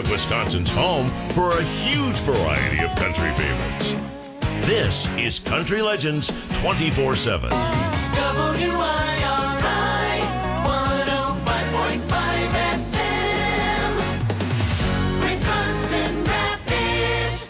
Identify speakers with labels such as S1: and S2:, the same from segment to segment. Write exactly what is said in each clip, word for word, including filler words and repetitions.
S1: Wisconsin's home for a huge variety of country favorites. This is Country Legends twenty-four seven.
S2: W I R I one oh five point five F M, Wisconsin Rapids.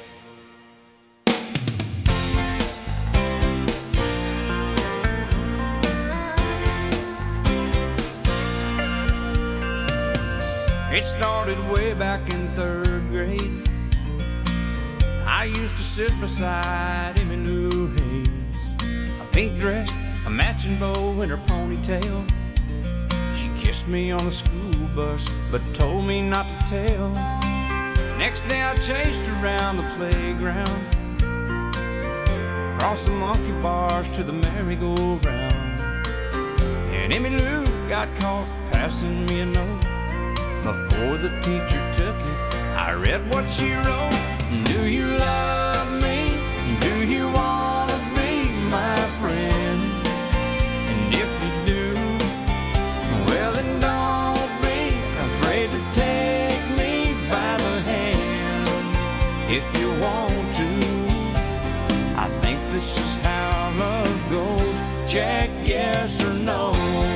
S3: It started way back in third grade. I used to sit beside Emmylou Hayes, a pink dress, a matching bow in her ponytail. She kissed me on the school bus, but told me not to tell. Next day I chased her around the playground, across the monkey bars to the merry-go-round. And Emmylou got caught passing me a note. Before the teacher took it, I read what she wrote. Do you love me? Do you want to be my friend? And if you do, well then don't be afraid to take me by the hand. If you want to, I think this is how love goes. Check yes or no.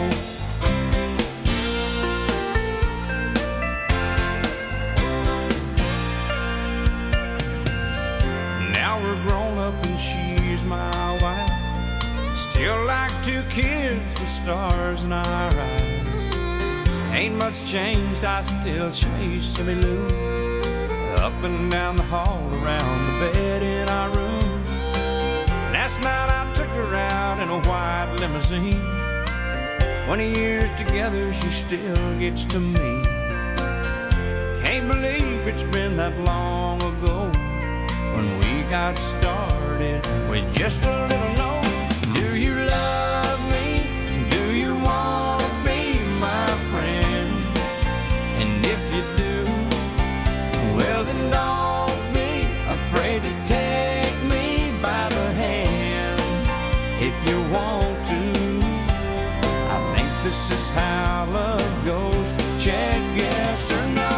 S3: My wife, still like two kids with stars in our eyes. Ain't much changed, I still chase Emmylou up and down the hall, around the bed in our room. Last night I took her out in a white limousine. Twenty years together, she still gets to me. Can't believe it's been that long ago when we got started with just a little note. Do you love me? Do you want to be my friend? And if you do, well then don't be afraid to take me by the hand. If you want to, I think this is how love goes. Check yes or no.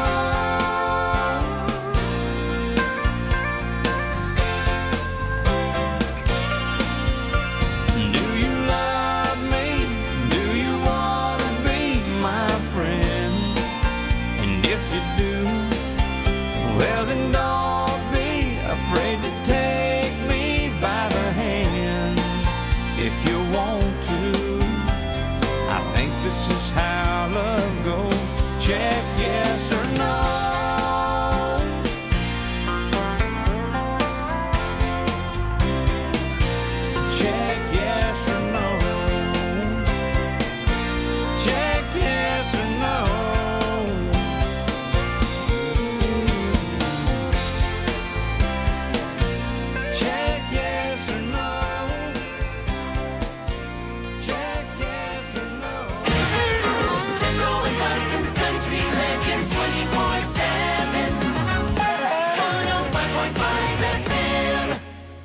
S3: This is how love goes. Check yes or no. Check yes or no. Check yes or no. Check yes or no. Check yes or no.
S2: Wisconsin's Country Legends twenty-four seven, one oh five point five F M.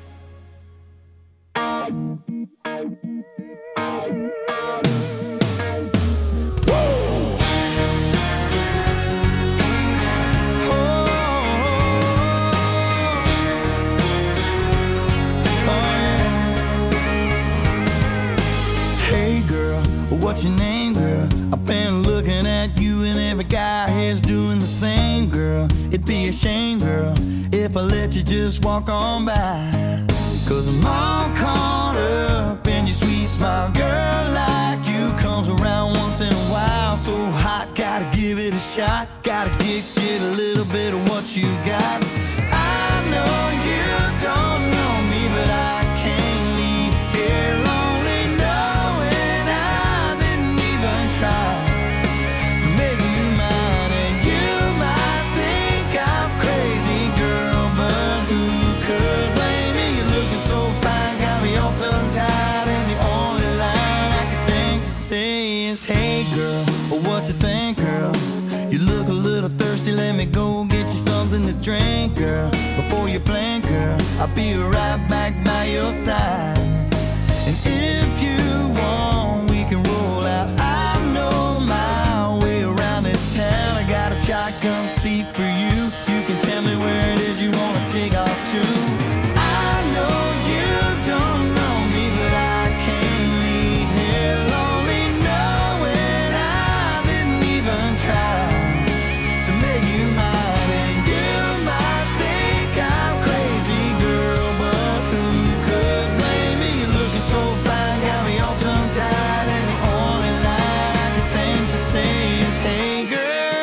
S4: Hey girl, what's your name, girl? I've been looking at you and every guy here's doing the same, girl. It'd be a shame, girl, if I let you just walk on by. Cause I'm all caught up in your sweet smile. Girl like you comes around once in a while. So hot, gotta give it a shot. Gotta get, get a little bit of what you got. I know you don't know me, but I can't leave here lonely knowing I didn't even try to make you mine. And you might think I'm crazy, girl, but who could blame me? You're looking so fine, got me all tongue-tied, and the only line I can think to say is, hey girl, what you think, girl? You look a little thirsty, let me go get you something to drink, girl. Before you blink, girl, I'll be right back by your side. And if you want, we can roll out. I know my way around this town. I got a shotgun seat for you. too. I know you don't know me, but I can't leave here lonely, knowing I didn't even try to make you mine. And you might think I'm crazy, girl, but who could blame me? You're looking so fine, got me all tongue-tied, and the only line I can think to say is, hey, girl.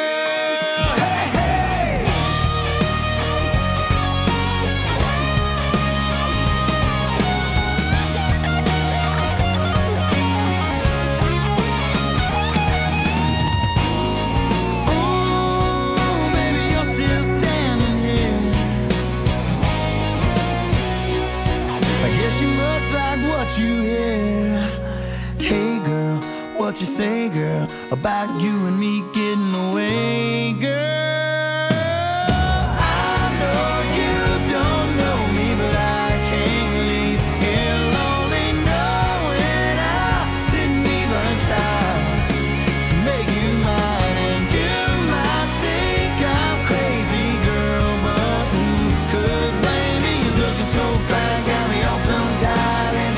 S4: You hear? Hey girl, what you say, girl, about you and me getting away, girl? I know you don't know me, but I can't leave here lonely, knowing I didn't even try to make you mine. And you might think I'm crazy, girl, but who could blame me? You're looking so fine, got me all tongue-tied.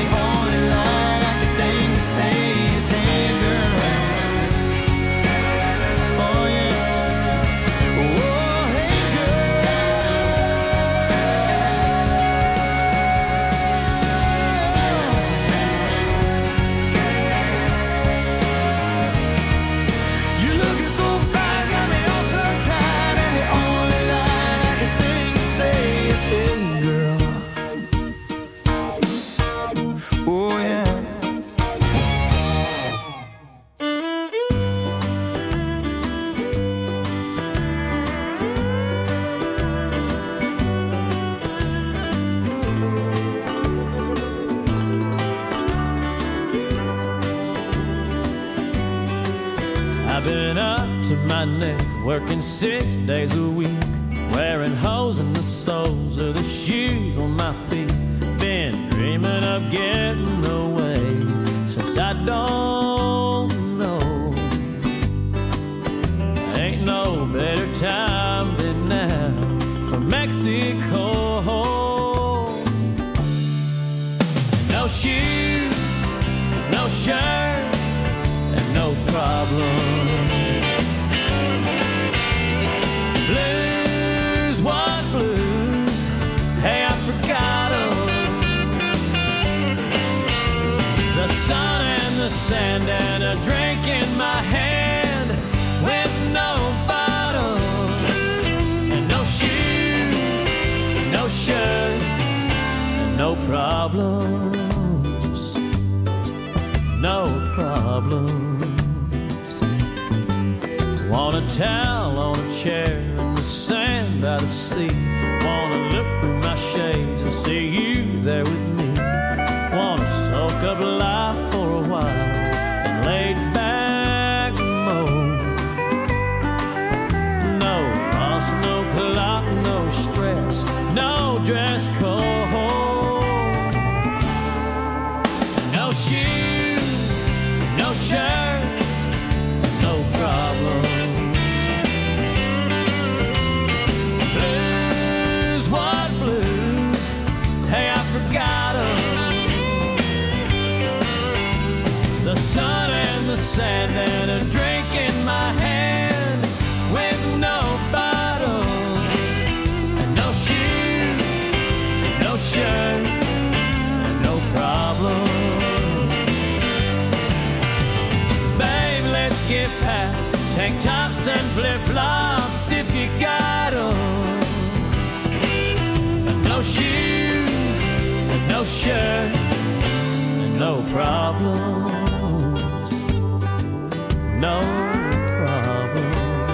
S5: Working six days a week, wearing holes in the soles of the shoes on my feet. Been dreaming of getting away since I don't know. Ain't no better time than now for Mexico. No shoes, no shirt, and no problem. Blues, what blues? Hey, I forgot 'em. The sun and the sand and a drink in my hand with no bottom. And no shoes, no shirt, and no problems. No problems. Want a towel on a chair in the sand by the sea. Wanna look through my shades and see you there with me. Wanna soak up life for a while and lay back and moan. No boss, no clock, no stress, no dress code. No shoes, no shirt, no problem. The sun and the sand and a drink in my hand with no bottle and no shoes, no shirt, and no problem. Babe, let's get past tank tops and flip-flops if you got 'em. No shoes, and no shirt, and no problem. No problems.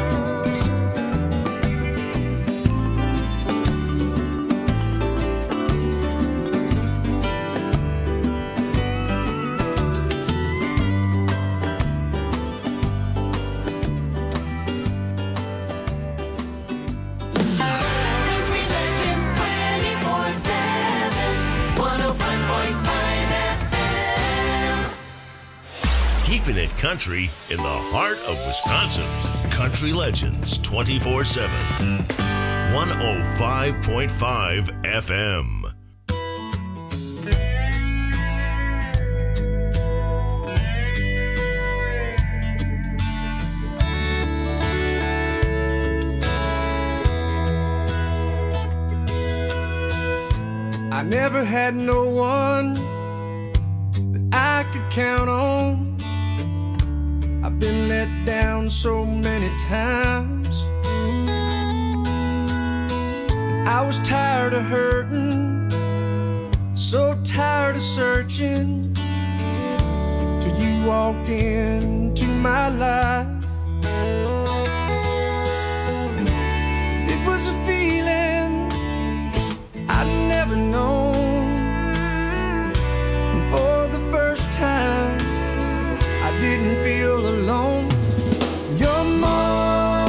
S2: Country Legends twenty-four seven, one oh five point five F M.
S1: Keeping it country in the heart of Wisconsin. Country Legends twenty-four seven. one oh five point five F M.
S3: I never had no one that I could count on. I've been let down so many times. And I was tired of hurting, so tired of searching, till you walked into my life. It was a feeling I'd never known, and for the first time I didn't feel alone. You're more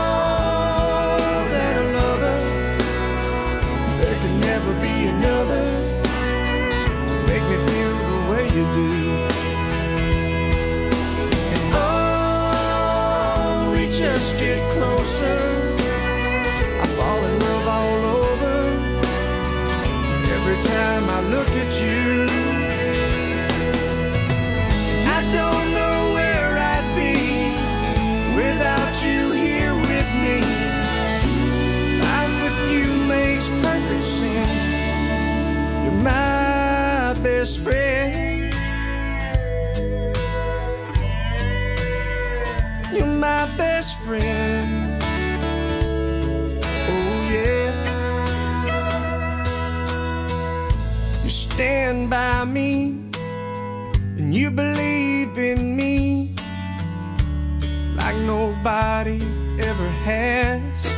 S3: than a lover. There can never be another to make me feel the way you do. And oh, we just get closer, I fall in love all over every time I look at you. I don't know where I'd be without you here with me. Life with you makes perfect sense. You're my best friend. You're my best friend. Oh yeah. You stand by me and you believe in me like nobody ever has.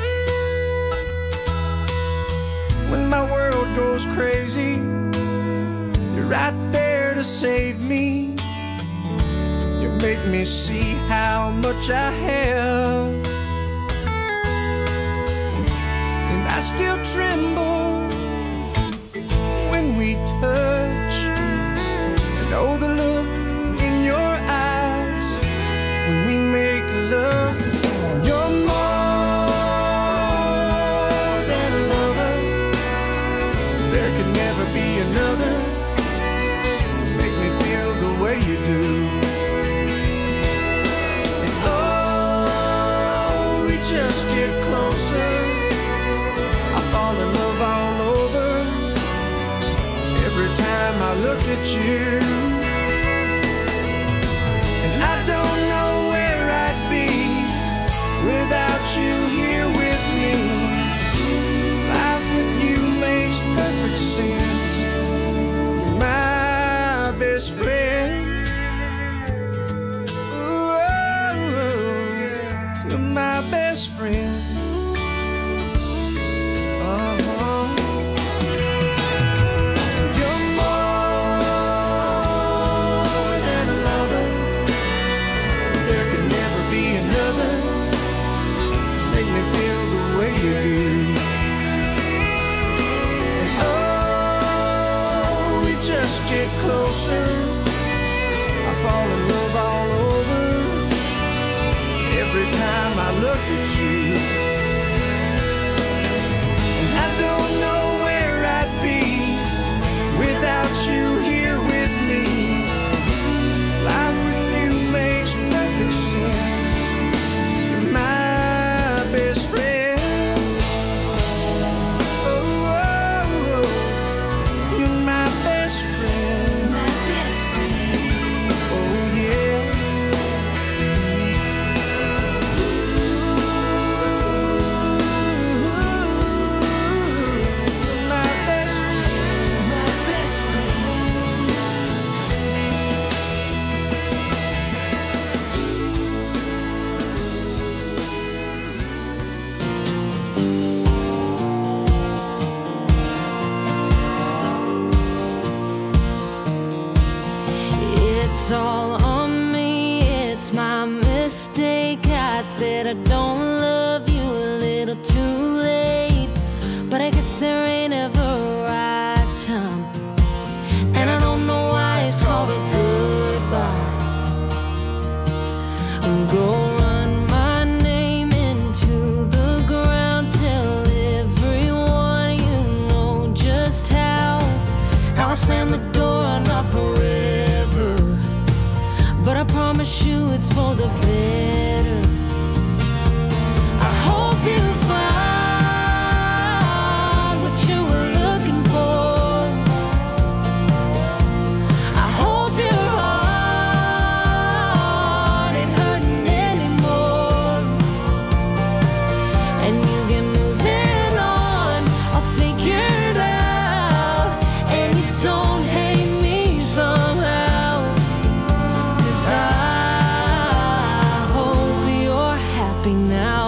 S3: When my world goes crazy, you're right there to save me. You make me see how much I have, and I still tremble when we touch. And oh, the look in your eyes when we make love. You're more than a lover. There could never be another to make me feel the way you do. And oh, we just get closer, I fall in love all over every time I look at you. And I don't know where I'd be without you here with me. Life with you makes perfect sense. You're my best friend. Ooh, you're my best friend. Uh-huh. You're more than a lover. There can never be another make me feel the way you do. And oh, we just get closer, I fall in love all over every time I look at you. And I don't know where I'd be without you here with me. Life with you makes perfect sense. You're my best friend. Oh, oh, oh. You're my best friend. My best friend. Oh yeah. You're my best friend. My best friend.
S6: It's all on me, it's my mistake. I said I don't love you a little too late, but I guess there ain't ever a right time. And I don't know why it's called a goodbye. I'm gonna run my name into the ground, tell slam the door, not forever, but I promise you it's for the better. I hope you find what you were looking for. I hope your heart ain't hurting anymore, and you can move it on. I'll figure it out, and you don't hate me somehow, 'cause I hope you're happy now.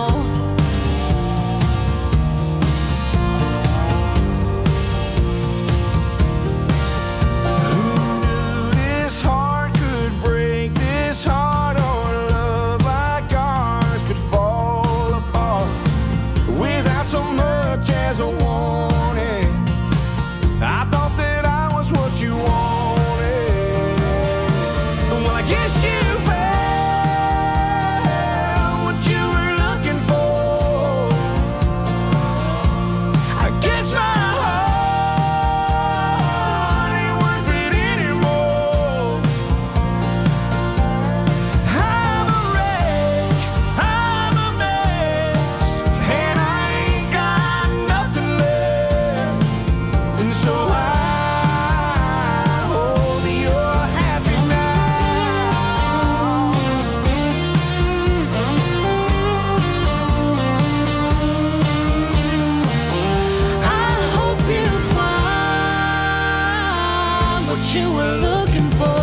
S3: This heart could break, this heart or love like ours could fall apart without so much as a warning. I thought that I was what you wanted. Well, I guess you found what you were looking for. I guess my heart ain't worth it anymore. I'm a wreck, I'm a mess, and I ain't got nothing left. And so I hope you're happy now.
S6: I hope you find what you were looking for.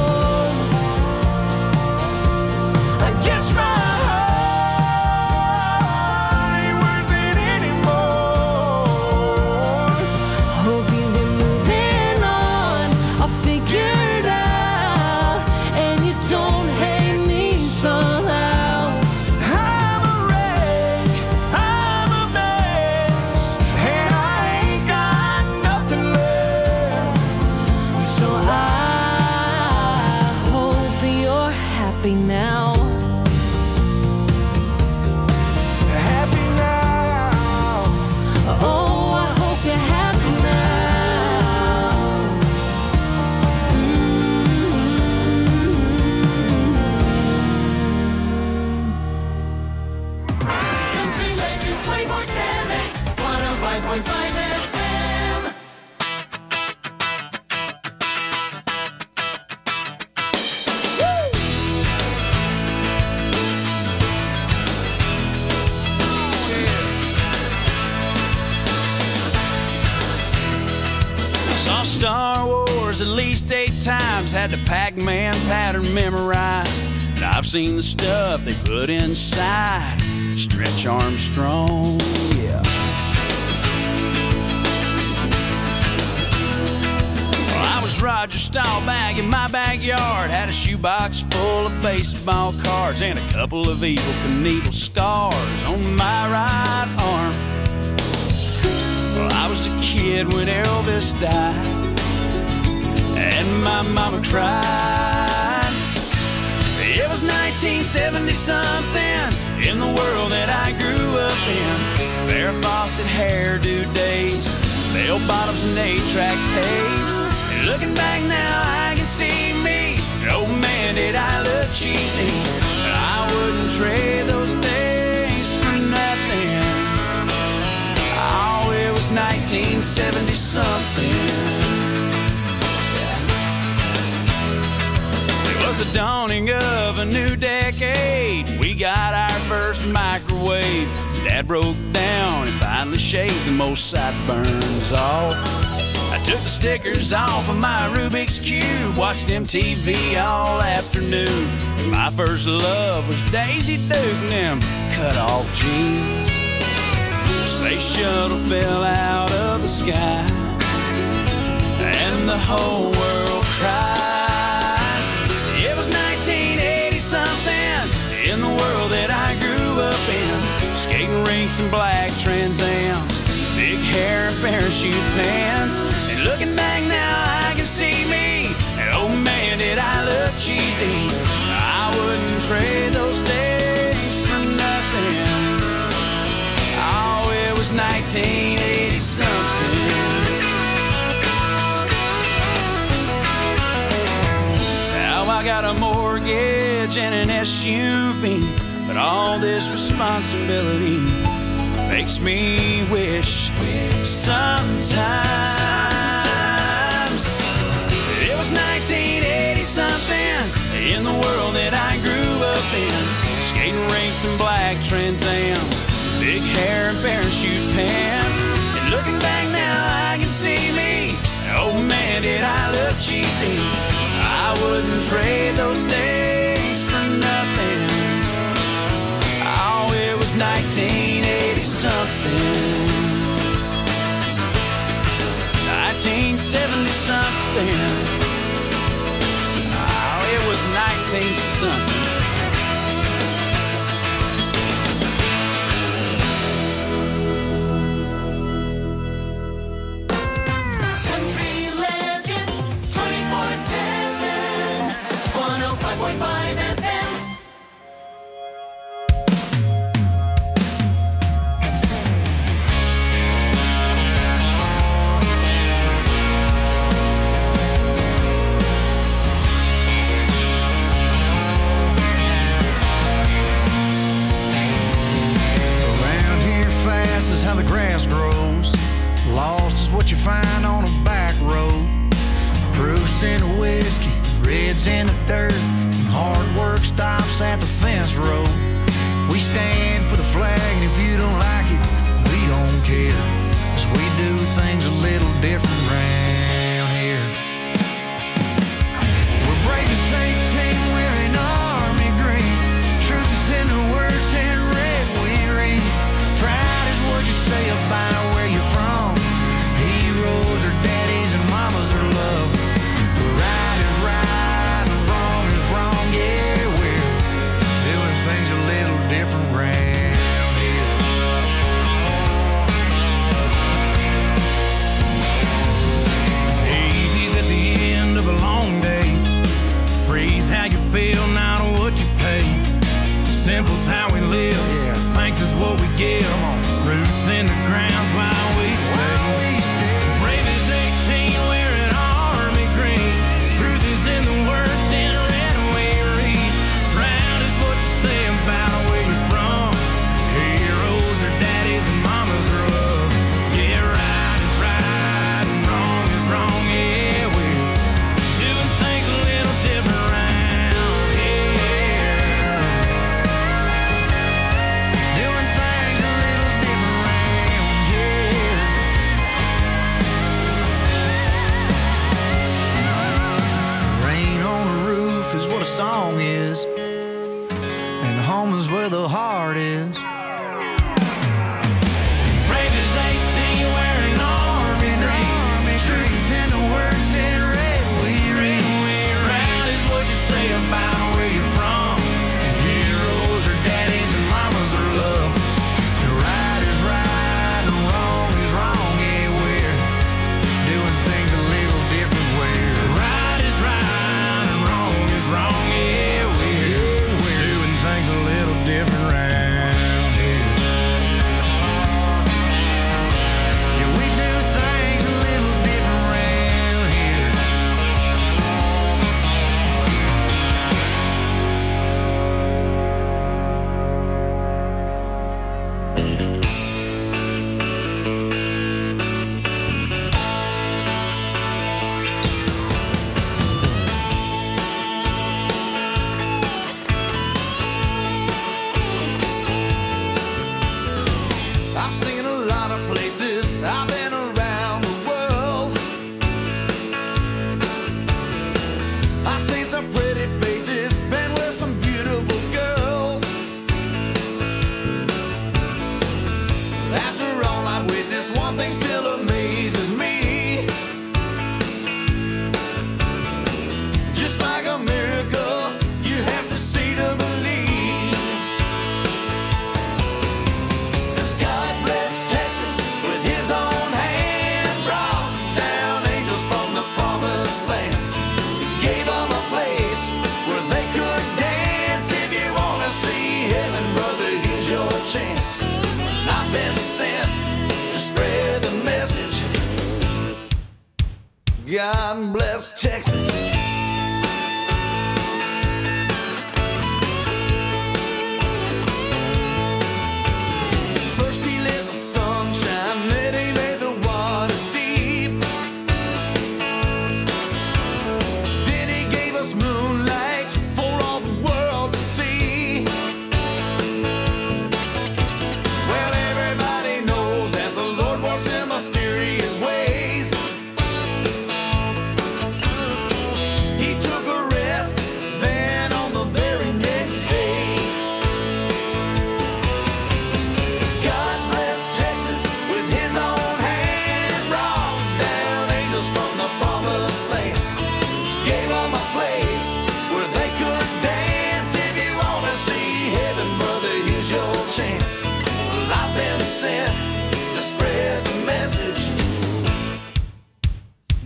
S3: I guess my heart ain't worth it anymore.
S6: Hope you've been moving on. I'll figure it out, and you don't hate me somehow.
S3: I'm a wreck, I'm a mess, and I ain't got nothing left.
S6: So I hope you're happy now.
S3: Happy now.
S6: Oh, I hope you're happy now.
S2: Country Legends twenty-four seven, one oh five point five F M.
S5: I saw Star Wars at least eight times, had the Pac-Man pattern memorized. And I've seen the stuff they put inside Stretch Armstrong, yeah. Well, I was Roger Staubach in my backyard, had a shoebox full of baseball cards and a couple of Evel Knievel scars on my right arm. Well, I was a kid when Elvis died, and my mama cried. It was nineteen seventy something in the world that I grew up in. Farrah Fawcett hairdo days, bell bottoms and eight-track tapes. And looking back now, I can see me. Oh man, did I look cheesy. But I wouldn't trade those days for nothing. Oh, it was nineteen seventy something. It was the dawning of a new decade. We got our first microwave. Dad broke down and finally shaved the most sideburns off. I took the stickers off of my Rubik's Cube, watched M T V all afternoon. My first love was Daisy Duke and them cut-off jeans. Space shuttle fell out of the sky, and the whole world cried. It was nineteen eighty something in the world that I grew up in. Skating rinks and black Trans Ams, big hair and parachute pants. And looking back now, I can see me. And oh man, did I look cheesy. I wouldn't trade those days for nothing. Oh, it was nineteen eighty something.
S3: got a mortgage and an S U V, but all this responsibility makes me wish sometimes it was nineteen eighty something in the world that I grew up in. Skating rinks and black Trans Ams, big hair and parachute pants. And looking back now, I can see me. Oh man, did I look cheesy. I wouldn't trade those days for nothing. Oh, it was nineteen eighty something, nineteen seventy something. Oh, it was nineteen something.
S7: God bless Texas.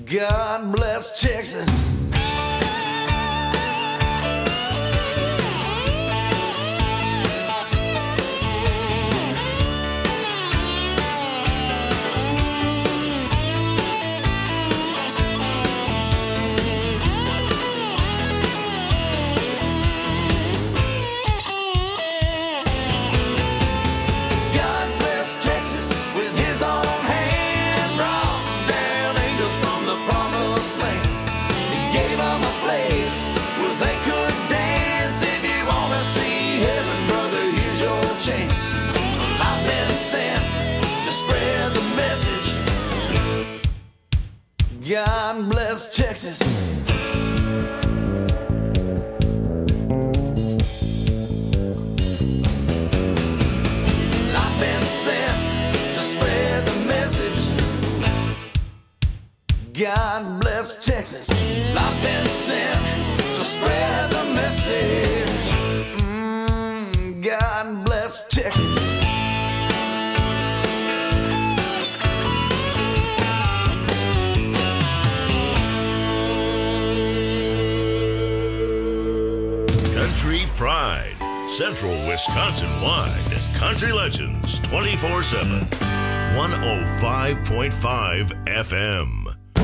S4: God bless Texas. God bless Texas. I've been sent to spread the message. God bless Texas. I've been sent to spread the message. Mm, God bless Texas.
S1: Country Pride, Central Wisconsin-wide. Country Legends twenty-four seven. one oh five point five F M.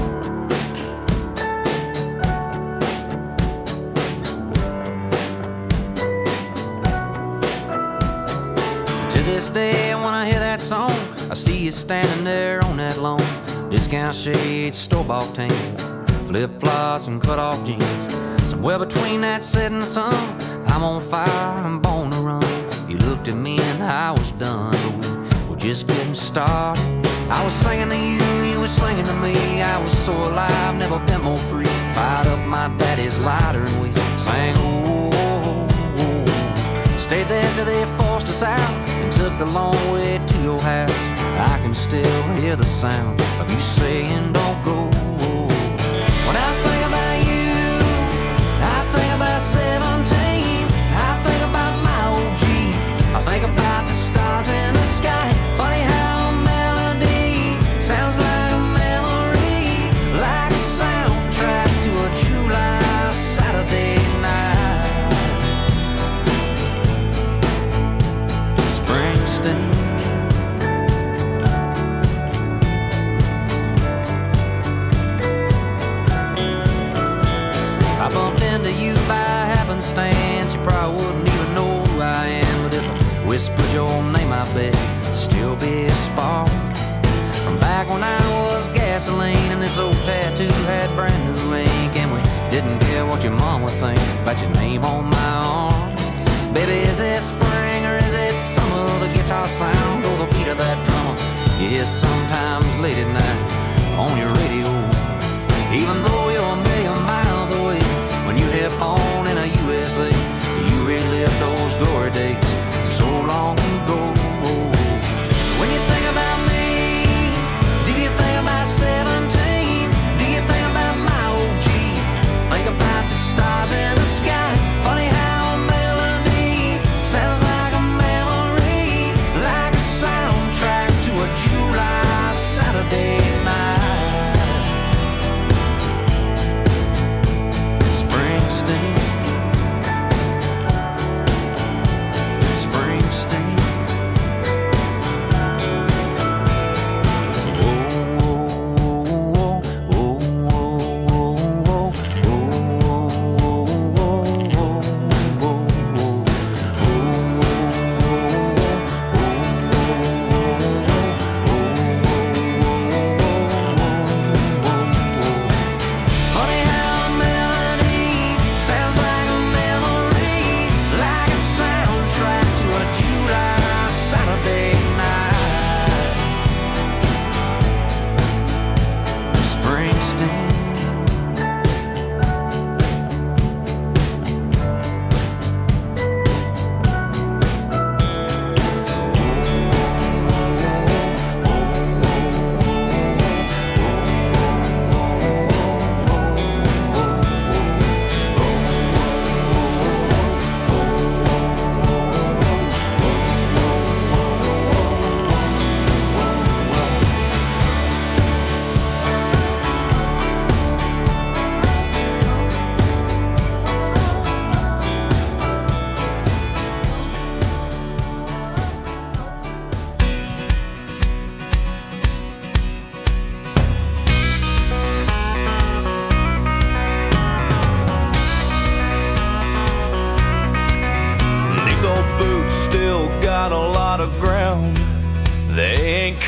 S7: To this day, when I hear that song, I see you standing there on that lawn. Discount shades, store-bought tan, flip-flops and cut-off jeans. Somewhere between that setting sun, I'm on fire, I'm born to run. You looked at me and I was done, but we were just getting started. I was singing to you, you were singing to me. I was so alive, never been more free. Fired up my daddy's lighter and we sang, oh, oh, oh. Stayed there till they forced us out and took the long way to your house. I can still hear the sound of you saying, don't go. When I think about you, I think about seventeen. I think about my old Jeep. I think about the stars in the sky. Funny how a melody sounds like a memory, like a soundtrack to a July Saturday night. Springsteen. I bumped into you by happenstance. You probably wouldn't even know who I am, but if I whispered your name, I bet it'd still be a spark from back when I was gasoline and this old tattoo had brand new ink, and we didn't care what your mom would think about your name on my arm. Baby, is it spring or is it summer? The guitar sound or the beat of that drummer you hear sometimes late at night on your radio. Even though you're a million miles away, when you hit on in a U S A, you relive those glory days so long ago. When you think about me, do you think about seventeen? Do you think about my old Jeep? Think about the stars in the sky. Funny how a melody sounds like a memory, like a soundtrack to a July Saturday night.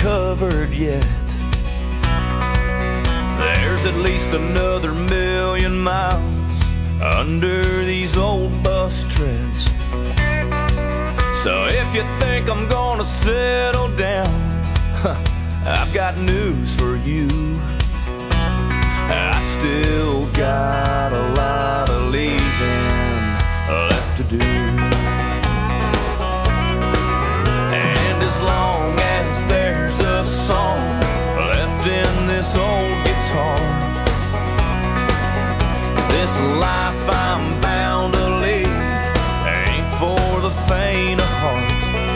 S5: covered yet. There's at least another million miles under these old bus treads. So if you think I'm gonna settle down, I've got news for you. I still got a lot of leaving left to do. And as long as there's a song left in this old guitar, this life I'm bound to lead ain't for the faint of heart.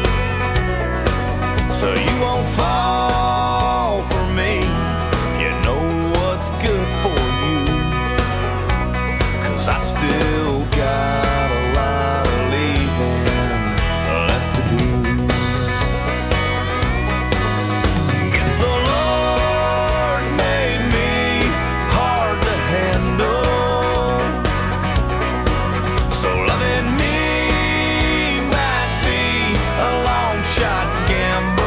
S5: So you won't fall for me, you know what's good for you, 'cause I still got a lot of leaving left to do. Guess the Lord made me hard to handle, so loving me might be a long shot gamble.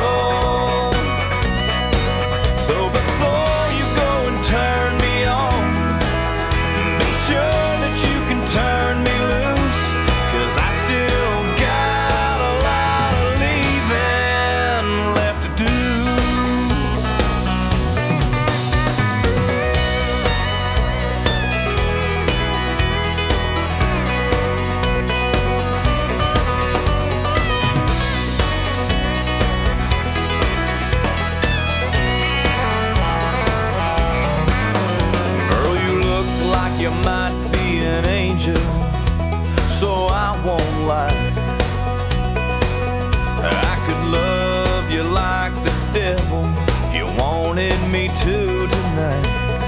S5: So before you go and turn me on, be sure that you can turn me loose, 'cause I still got a lot of leaving left to do. Girl, you look like you might be an angel, so I won't lie. I could love you like the devil if you wanted me to tonight.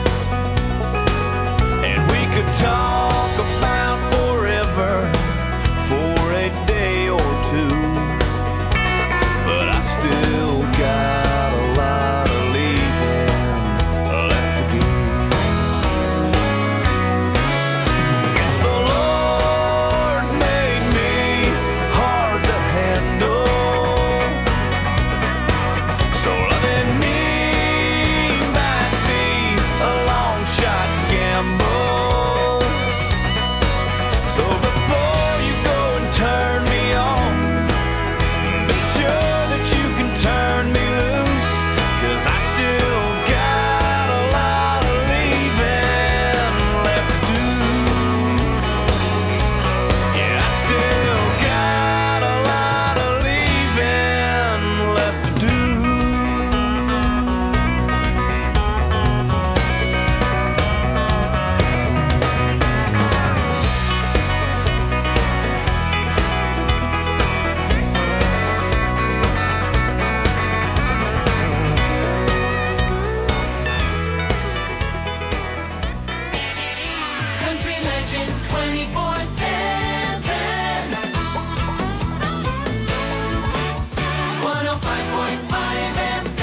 S5: And we could talk about forever for a day or two, but I still got a lot of leaving left to do. Guess the Lord made me hard to handle, so loving me might be a long shot gamble. So before you go and turn me on, be sure that you can turn me loose, 'cause I still got a lot of leaving left to do. Yeah, I still got a lot of leaving left to do.
S2: Country Legends twenty-four seven. one oh five point five F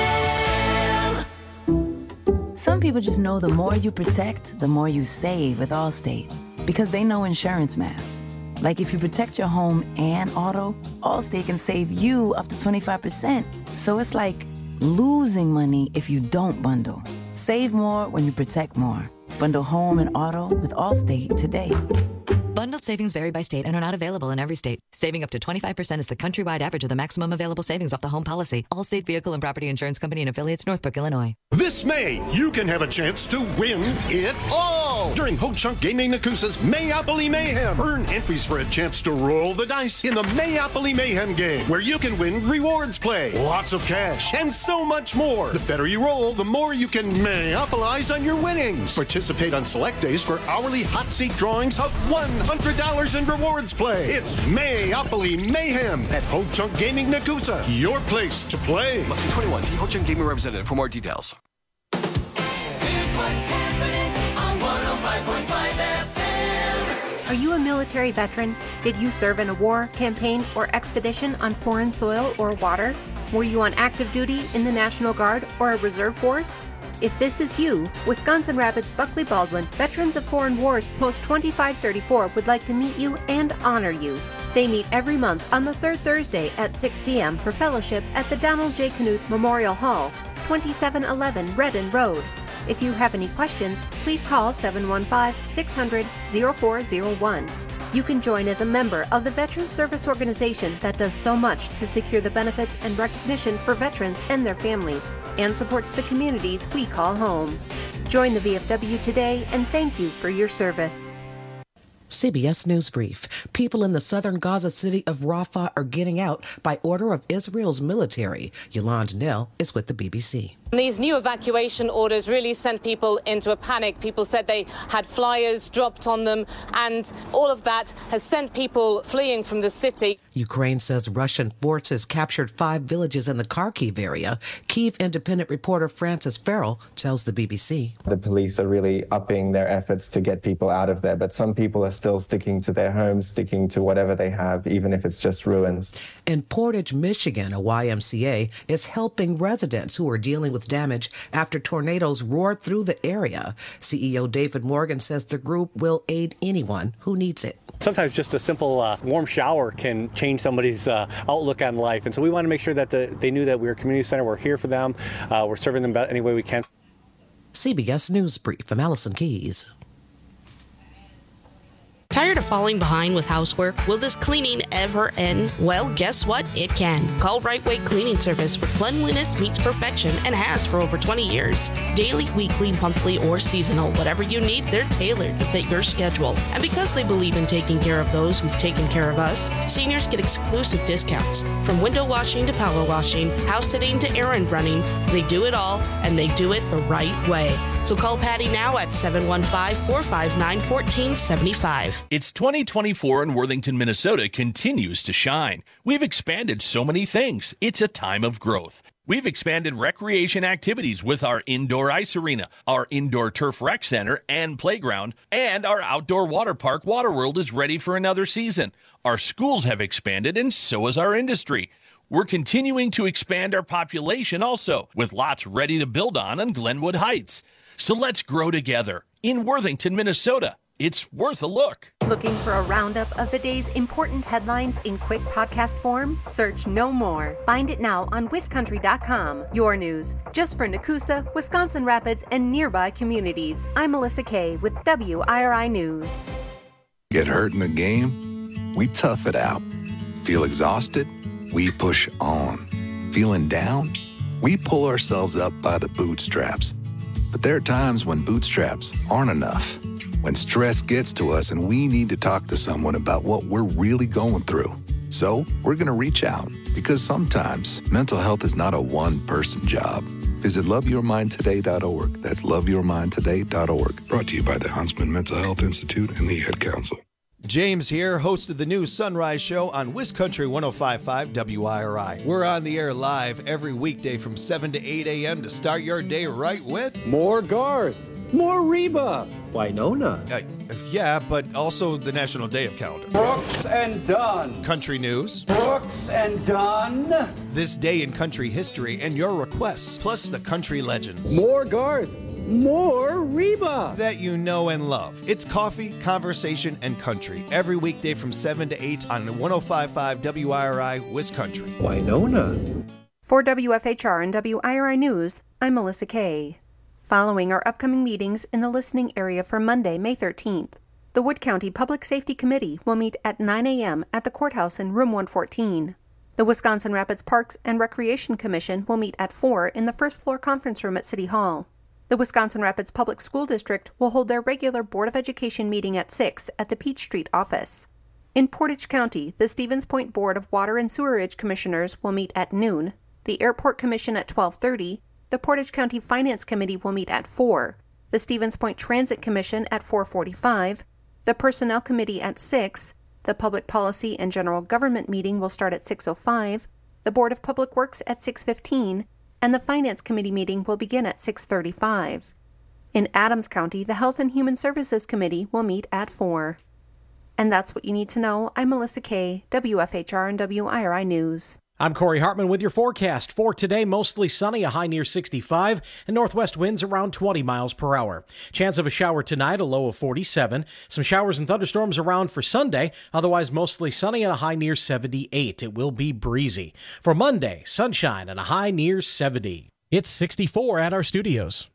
S2: M.
S8: Some people just know the more you protect, the more you save with Allstate, because they know insurance math. Like if you protect your home and auto, Allstate can save you up to twenty-five percent. So it's like losing money if you don't bundle. Save more when you protect more. Bundle home and auto with Allstate today.
S9: Bundled savings vary by state and are not available in every state. Saving up to twenty-five percent is the countrywide average of the maximum available savings off the home policy. Allstate Vehicle and Property Insurance Company and affiliates, Northbrook, Illinois.
S10: This May, you can have a chance to win it all during Ho Chunk Gaming Nakusa's Mayopoly Mayhem. Earn entries for a chance to roll the dice in the Mayopoly Mayhem game, where you can win rewards play, lots of cash, and so much more. The better you roll, the more you can Mayopolize on your winnings. Participate on select days for hourly hot seat drawings of one hundred dollars in rewards play. It's Mayopoly Mayhem at Ho Chunk Gaming Nakusa, your place to play.
S11: Must be twenty-one. See Ho Chunk Gaming representative for more details.
S2: Here's what's happening on one oh five point five F M.
S12: Are you a military veteran? Did you serve in a war, campaign, or expedition on foreign soil or water? Were you on active duty in the National Guard or a reserve force? If this is you, Wisconsin Rapids Buckley Baldwin Veterans of Foreign Wars Post twenty-five thirty-four would like to meet you and honor you. They meet every month on the third Thursday at six p.m. for fellowship at the Donald J. Knuth Memorial Hall, twenty-seven eleven Redden Road. If you have any questions, please call seven one five, six hundred, oh four oh one. You can join as a member of the Veterans Service Organization that does so much to secure the benefits and recognition for veterans and their families, and supports the communities we call home. Join the V F W today, and thank you for your service.
S13: C B S News Brief. People in the southern Gaza city of Rafah are getting out by order of Israel's military. Yolande Nell is with the B B C.
S14: These new evacuation orders really sent people into a panic. People said they had flyers dropped on them, and all of that has sent people fleeing from the city.
S13: Ukraine says Russian forces captured five villages in the Kharkiv area. Kyiv Independent reporter Francis Farrell tells the B B C.
S15: The police are really upping their efforts to get people out of there, but some people are still sticking to their homes, sticking to whatever they have, even if it's just ruins.
S13: In Portage, Michigan, a Y M C A is helping residents who are dealing with damage after tornadoes roared through the area. C E O David Morgan says the group will aid anyone who needs it.
S16: Sometimes just a simple uh, warm shower can change somebody's uh, outlook on life. And so we want to make sure that the, they knew that we're a community center, we're here for them, uh, we're serving them any way we can.
S13: C B S News Brief. I'm Allison Keys.
S17: Tired of falling behind with housework? Will this cleaning ever end? Well, guess what? It can. Call Right Way Cleaning Service, where cleanliness meets perfection and has for over twenty years. Daily, weekly, monthly, or seasonal, whatever you need, they're tailored to fit your schedule. And because they believe in taking care of those who've taken care of us, seniors get exclusive discounts. From window washing to power washing, house sitting to errand running, they do it all, and they do it the right way. So call Patty now at seven one five, four five nine, one four seven five.
S18: It's twenty twenty-four and Worthington, Minnesota continues to shine. We've expanded so many things. It's a time of growth. We've expanded recreation activities with our indoor ice arena, our indoor turf rec center and playground, and our outdoor water park, Waterworld, is ready for another season. Our schools have expanded, and so has our industry. We're continuing to expand our population also, with lots ready to build on on Glenwood Heights. So let's grow together in Worthington, Minnesota. It's worth a look.
S12: Looking for a roundup of the day's important headlines in quick podcast form? Search No More. Find it now on Wiz Country dot com. Your news, just for Nakusa, Wisconsin Rapids, and nearby communities. I'm Melissa Kay with W I R I News.
S19: Get hurt in the game? We tough it out. Feel exhausted? We push on. Feeling down? We pull ourselves up by the bootstraps. But there are times when bootstraps aren't enough. When stress gets to us and we need to talk to someone about what we're really going through. So we're going to reach out, because sometimes mental health is not a one-person job. Visit love your mind today dot org. That's love your mind today dot org. Brought to you by the Huntsman Mental Health Institute and the Ad Council.
S20: James here, host of the new Sunrise Show on Wiz Country one oh five point five W I R I. We're on the air live every weekday from seven to eight a.m. to start your day right with
S21: more Garth, more Reba, Winona.
S20: Uh, yeah, but also the National Day of Calendar.
S21: Brooks and Dunn.
S20: Country news.
S21: Brooks and Dunn.
S20: This day in country history and your requests, plus the country legends.
S21: More Garth. More Reba
S20: that you know and love. It's coffee, conversation, and country every weekday from seven to eight on one oh five point five W I R I Wiz Country.
S21: Winona.
S12: For W F H R and W I R I News, I'm Melissa Kay. Following our upcoming meetings in the listening area for Monday, May thirteenth, the Wood County Public Safety Committee will meet at nine a.m. at the courthouse in room one fourteen. The Wisconsin Rapids Parks and Recreation Commission will meet at four in the first floor conference room at City Hall. The Wisconsin Rapids Public School District will hold their regular Board of Education meeting at six at the Peach Street office. In Portage County, the Stevens Point Board of Water and Sewerage Commissioners will meet at noon, the Airport Commission at twelve thirty, the Portage County Finance Committee will meet at four, the Stevens Point Transit Commission at four forty-five, the Personnel Committee at six, the Public Policy and General Government meeting will start at six oh five, the Board of Public Works at six fifteen, and the Finance Committee meeting will begin at six thirty-five. In Adams County, the Health and Human Services Committee will meet at four. And that's what you need to know. I'm Melissa Kay, W F H R and W I R I News.
S6: I'm Corey Hartman with your forecast. For today, mostly sunny, a high near sixty-five, and northwest winds around twenty miles per hour. Chance of a shower tonight, a low of forty-seven. Some showers and thunderstorms around for Sunday, otherwise mostly sunny and a high near seventy-eight. It will be breezy. For Monday, sunshine and a high near seventy.
S22: It's sixty-four at our studios.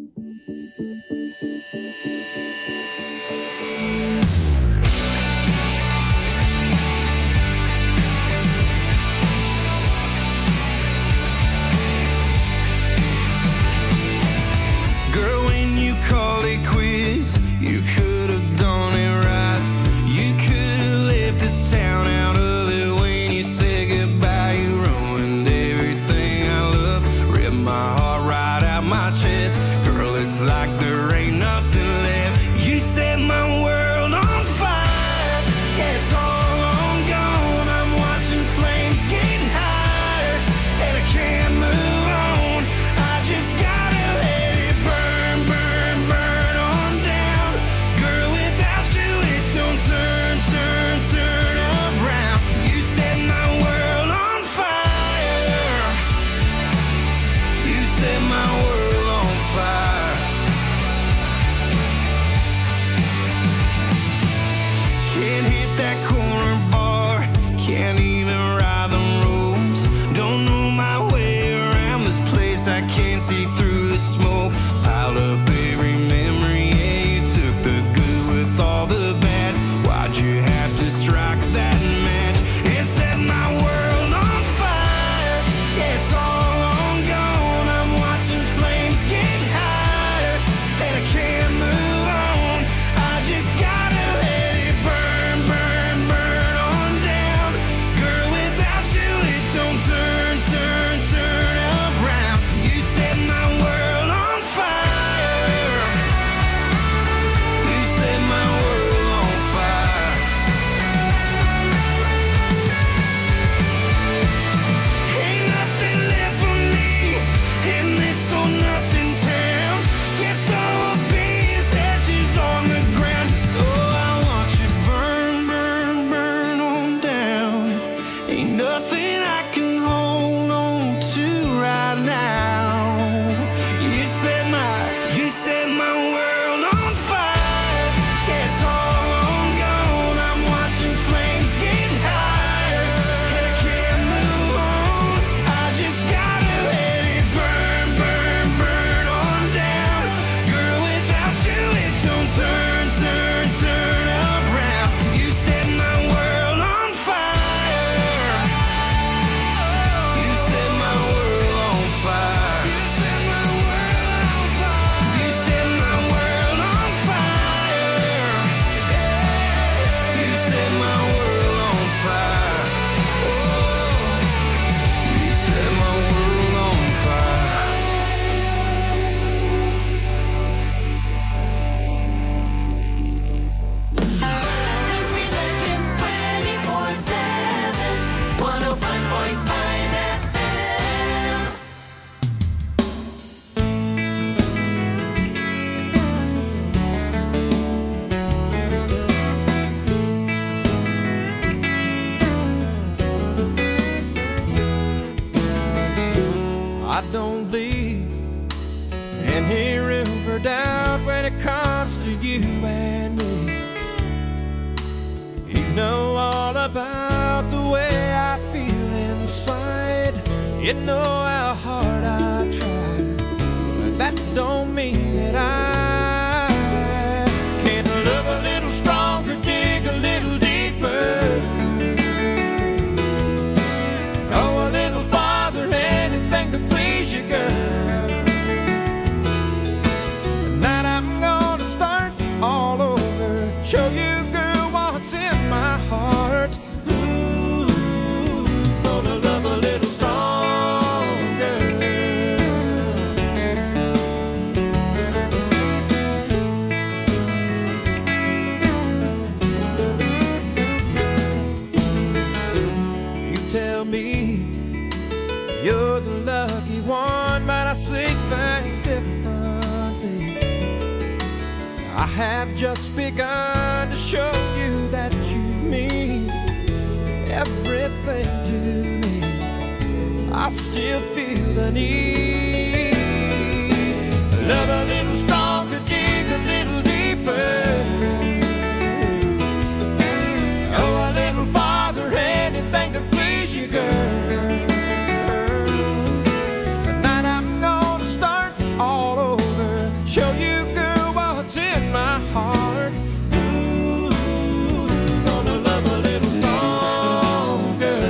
S4: Girl, when you called it quits, you could have done it right. You could have left this town out of it when you said goodbye. You ruined everything I love, ripped my heart right out my chest. Girl, it's like there ain't nothing left. You set my world on fire. Yeah, it's all on gone. I'm watching flames get higher, and I can't move on. I just gotta let it burn, burn, burn on down. Girl, without you it don't turn, turn, turn around. You set my world on fire. You set my world on fire. Can't hit that corner bar, can't even ride the roads. Don't know my way around this place, I can't see through the smoke. Piled up every memory, yeah, you took the good with all the bad. Why'd you have to strike that match? It set my world on fire. Yeah, it's all on gone. I'm watching flames get higher, and I can't move on. I just gotta let it burn, burn, burn on down. Girl, without you it don't turn, turn, turn around. You set my world on fire. You set my world on fire. Ain't nothing left for me in this or nothing town. Guess I will be as ashes on the ground. So I watch it burn, burn, burn on down. Ain't nothing I can hold on to right now. You set my, you set my world on fire. Yeah, it's all on gone. I'm watching flames get higher, and I can't move on. I just gotta let it burn, burn, burn on down. Girl, without you it don't turn, turn, turn around. You set my world on fire. You set my world on fire. You set my world on fire. You set my world on fire. You set my world on fire. Oh, you set my world on fire.
S2: Country Legends twenty-four seven, one oh five point five F M.
S3: I don't leave any room for doubt when it comes to you and me. You know all about the way I feel inside. You know how hard I try, but that don't mean that I can't love a little stronger, dig a little deeper, go a little farther, anything to please you, girl. Tonight I'm gonna start all over, show you, girl, what's in my heart. Ooh, gonna love a little stronger. You tell me you're the lucky one, but I see things differently. I have just begun to show you that you mean everything to me. I still feel the need. Love a little stronger, dig a little deeper. Oh, a little farther, anything to please you, girl. Tonight I'm gonna start all over, show you, girl, what's in my heart. Ooh, gonna love a little stronger.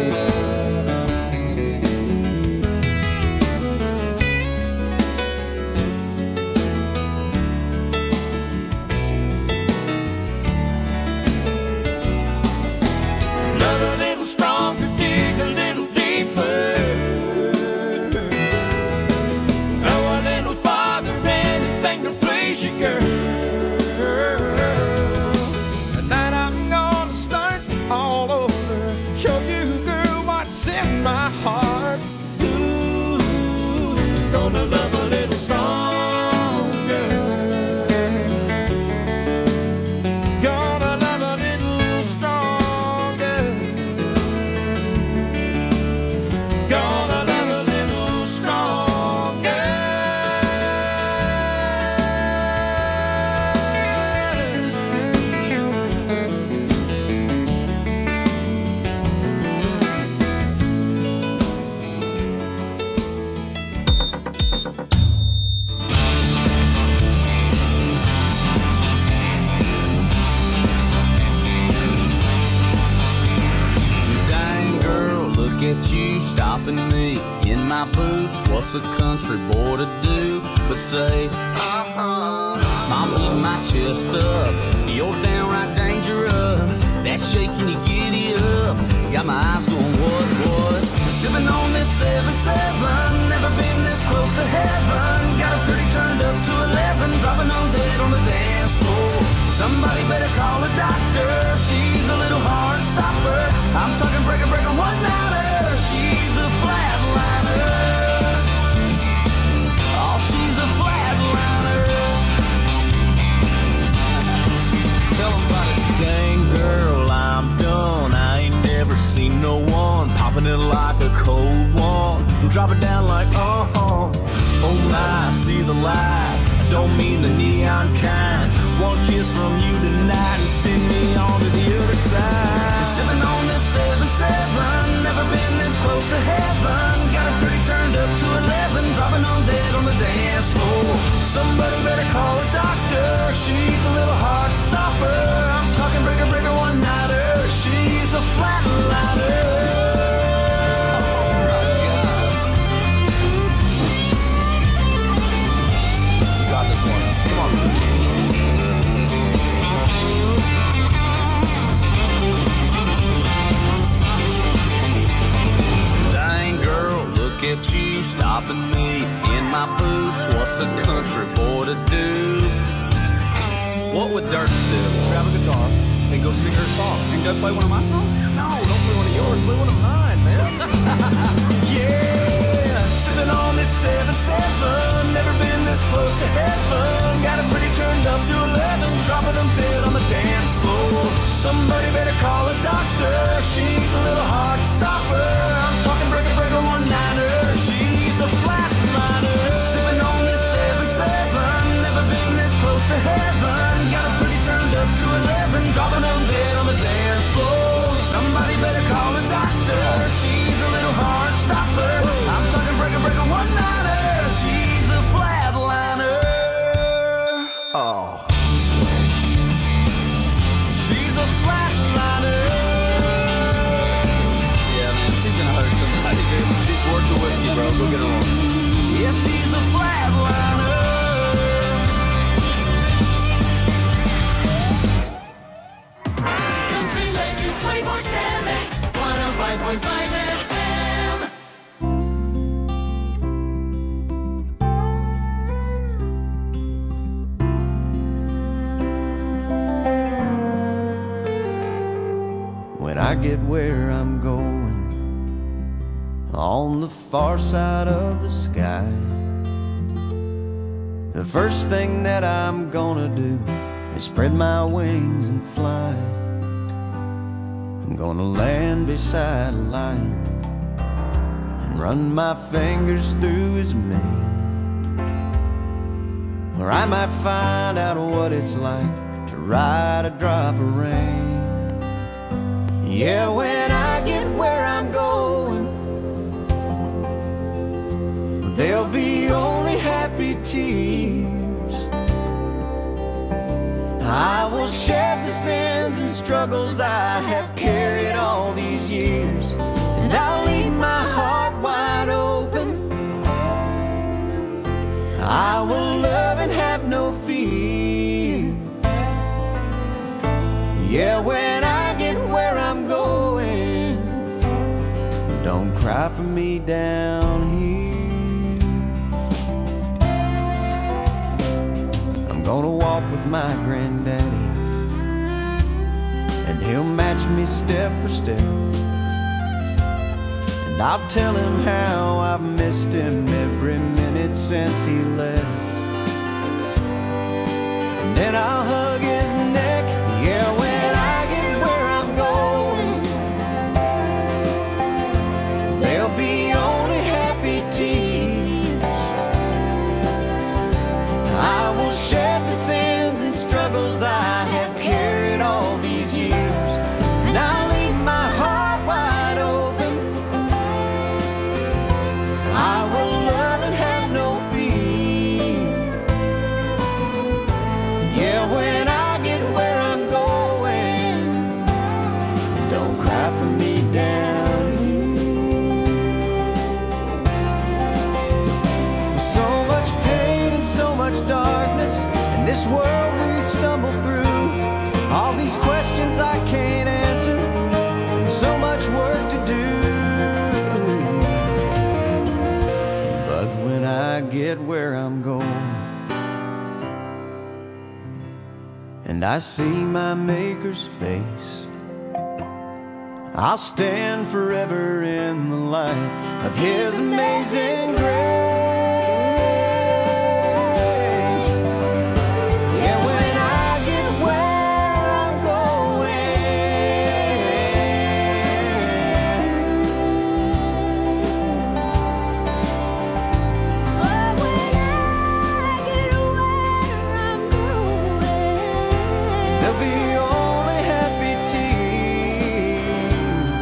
S3: Love a little stronger, dig a little deeper. Oh, a little farther, anything to please you, girl. Tonight I'm gonna start all over, show you, girl, what's in my heart. Ooh, gonna love a little stronger. Gonna love a little stronger. Gonna love a little stronger.
S1: Dang girl, look at you stopping me in my boots. What's a country boy to do but say, uh-huh? Smile, beat my chest up. You're downright dangerous. That shaking you giddy up. Got my eyes going, what, what? Sipping on this seven seven. Never been this close to heaven. Got her pretty turned up to eleven. Dropping on dead on the dance floor. Somebody better call a doctor. She's a little hard stopper. I'm talking breaker, breaker, one nighter. She's a flatliner. Oh, she's a flatliner. Tell 'em about it. Dang girl, I'm done. I ain't never seen no one popping it like a cold one. Drop it down like uh-huh. Oh my, see the light. I don't mean the neon kind. One kiss from you tonight and send me on to the other side. Sipping on this seven seven. Never been this close to heaven. Got her pretty turned up to eleven. Dropping on dead on the dance floor. Somebody better call a doctor. She's a little hard stopper. I'm talking breaker, breaker, one nighter. She's a flatliner. Got this one. Come on. Dang girl, look at you stopping me in my boots. What's a country boy to do? What would Dirks do? Grab a guitar and go sing her song. And go play one of my songs? No, don't play one of yours. Play one of mine, man. Yeah, sipping on this seven seven. Never been this close to heaven. Got it pretty turned up to eleven. Dropping them dead on the dance floor. Somebody better call a doctor. She's a little hard stopper. I'm talking breaker, breaker, one nighter. She's a flatliner. Sipping on this seven seven. Never been this close to heaven. Got it pretty turned up to eleven. Dropping them dead on the dance floor. Somebody better call a doctor. She's a little hard stopper. I'm talking breaker, breaker, one nighter. She's a flatliner. Oh. She's a flatliner. Yeah, man, she's gonna hurt somebody, dude. She's worth the whiskey, bro. Go get her on. Yeah, she's a flatliner.
S2: Country Legends twenty-four seven, one oh five point five F M.
S4: When I get where I'm going, on the far side of the sky, the first thing that I'm gonna do is spread my wings and fly. I'm gonna land beside a lion and run my fingers through his mane. Or I might find out what it's like to ride a drop of rain. Yeah, when I get where I'm going, there'll be only happy tears. I will shed the sins and struggles I have carried all these years, and I'll leave my heart wide open. I will love and have no fear. Yeah, when I get where I'm going, don't cry for me down here. I'm gonna walk with my granddaddy, and he'll match me step for step. And I'll tell him how I've missed him every minute since he left. And then I'll hug his neck. Yeah, when I get where I'm going, there'll be only happy tears. I will shed the sins and struggles I have carried all these years, and I'll leave my heart wide open. I will love and have no fear. Yeah, when I get where I'm going, don't cry for me down here. So much pain and so much darkness in this world we stumble through. All these questions I can't answer, and so much work to do. But when I get where I'm going, and I see my Maker's face, I'll stand forever in the light of His amazing grace. Yeah, when I get where I'm going, there'll be only happy tears.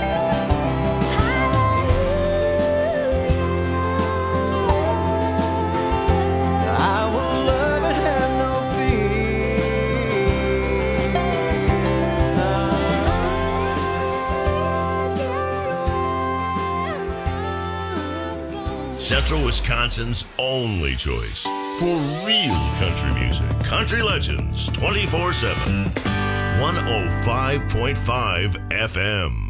S4: I will love and have no
S5: Central Wisconsin's only choice for real country music. Country Legends twenty-four seven. one oh five point five F M.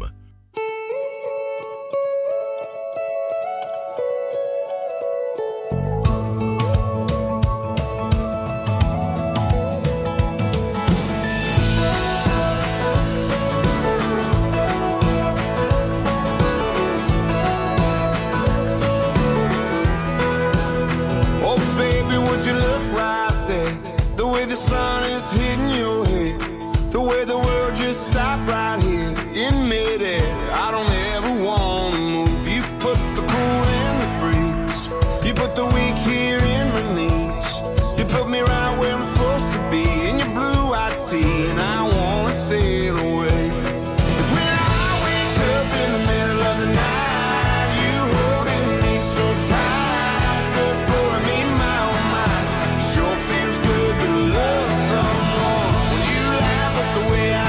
S7: Oh, baby, would you look right there? The way the sun is hitting your head, the way the world just stopped right here in midair. I don't ever want to move. You put the cool in the breeze. You put the weak here in my knees. You put me right where I'm supposed to be in your blue-eyed sea, and I want to sail away. 'Cause when I wake up in the middle of the night, you holding me so tight, good for me, my oh my. Sure feels good to love someone when you laugh at the way I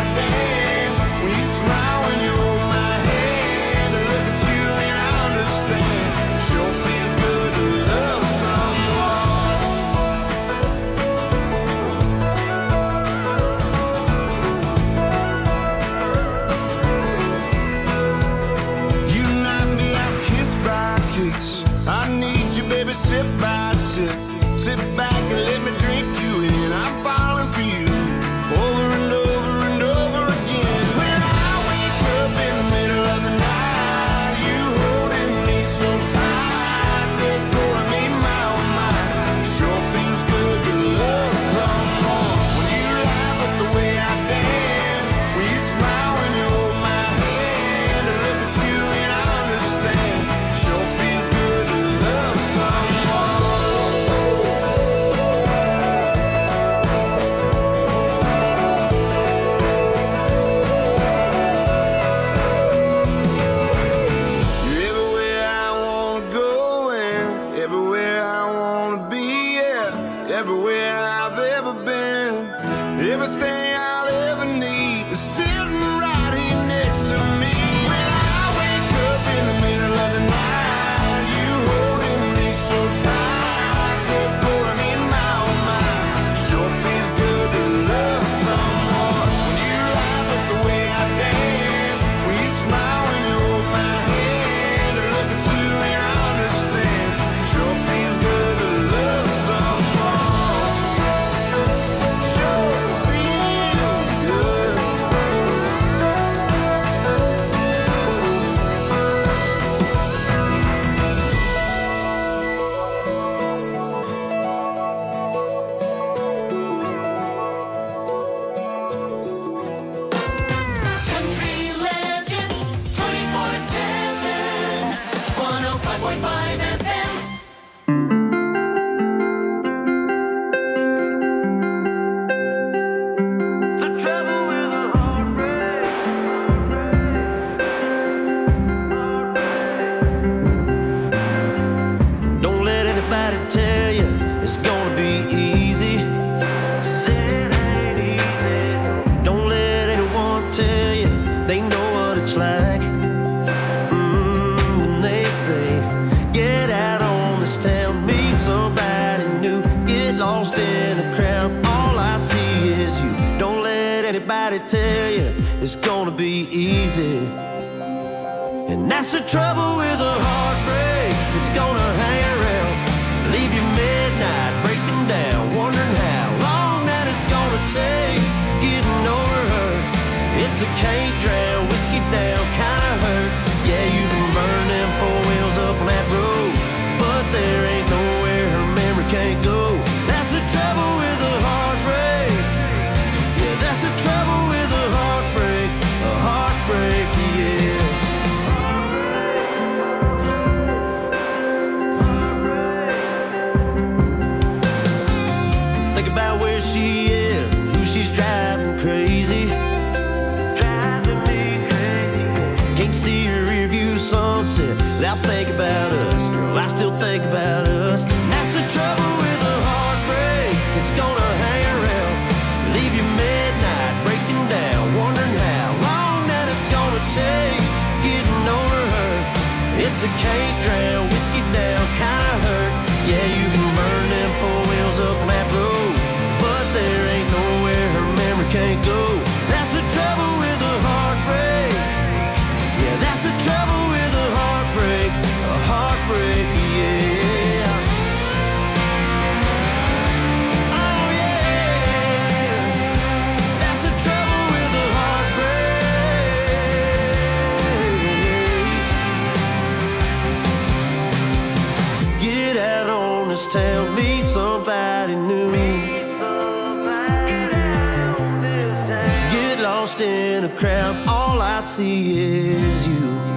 S7: Everything I'll ever need is sitting right here next to me. When I wake up in the middle of the night, you holding me so tight, they're blowing me my own mind. Sure feels good to love someone. When you laugh at the way I dance, when you smile when you hold my hand, I look at you and I understand. Sure feels good to love someone. Sure feels good.
S2: Country Legends twenty-four seven, one oh five point five F M.
S4: Don't let anybody tell you it's gonna be easy. Don't let anyone tell you they know what it's like. Mm, when they say, get out on this town, meet somebody new, get lost in the crowd. All I see is you. Don't let anybody tell you it's gonna be easy. And that's the trouble with a heartbreak. It's gonna hang around, leave you midnight, breaking down, wondering how long that it's gonna take getting over her. It's a can't drown, whiskey down kind of hurt. Yeah, you can burn them four wheels up on that road, but there ain't nowhere her memory can't go. That's the trouble with a heartbreak. Yeah, that's the trouble with a heartbreak. A heartbreak, yeah. Think about where she is, who she's driving crazy. Driving me crazy. Can't see her rearview sunset without thinking about us. Girl, I still think about us. That's the trouble with a heartbreak. It's gonna hang around, leave you midnight, breaking down, wondering how long that it's gonna take getting over her. It's a can't drown, whiskey down kind of hurt. Yeah, you can burn them four wheels up on that road, but there ain't nowhere her memory can't go. That's the trouble with a heartbreak. Yeah, that's the trouble with a heartbreak. A heartbreak, yeah. Oh yeah. That's the trouble with a heartbreak. Get out on this town, meet somebody new. Get lost in a crowd, all I see is you.